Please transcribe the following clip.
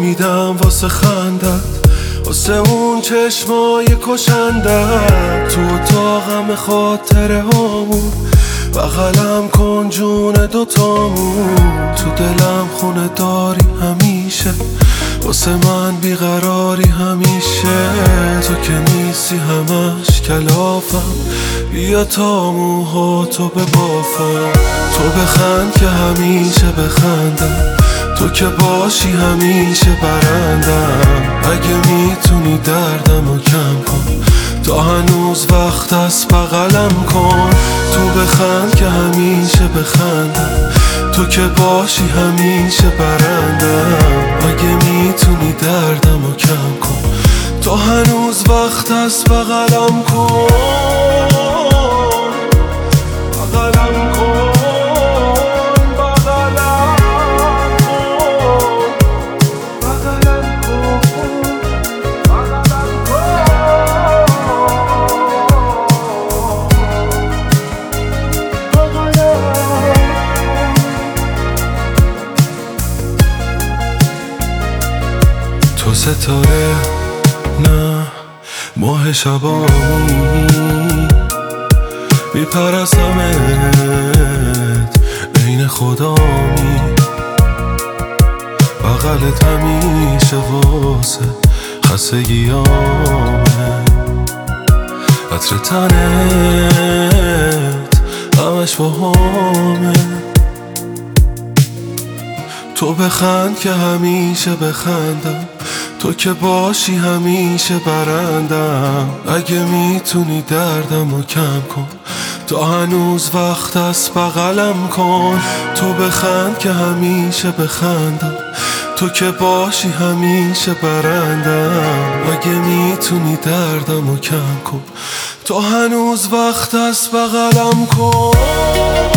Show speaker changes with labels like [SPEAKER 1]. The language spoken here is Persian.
[SPEAKER 1] میدم واسه خندت، واسه اون چشمای کشندت. تو اتاقم خاطره هامون، بغلم کن جون دوتامون. تو دلم خونه داری همیشه، واسه من بیقراری همیشه. تو که نیستی همش کلافم، بیا تا موهاتو ببافم. تو بخند که همیشه بخندم، تو که باشی همیشه برندم. اگه میتونی دردمو کم کن، تا هنوز وقت است بغلم کن. تو بخند که همیشه بخندم، تو که باشی همیشه برندم. اگه میتونی دردمو کم کن، تا هنوز وقت است بغلم کن. بغلم کن، بغلم کن، بغلم کن، بغلم کن. تو ستاره نه ماه شبامی، میپرستمت عین خدامی. بغلت همیشه واسه خستگیامه، عطر تنت همش باهامه. تو بخند که همیشه بخندم، تو که باشی همیشه برندم. اگه میتونی دردمو کم کن، تا هنوز وقت است بغلم کن. تو بخند که همیشه بخندم، تو که باشی همیشه برندم. اگه میتونی دردمو کم کن، تا هنوز وقت است بغلم کن.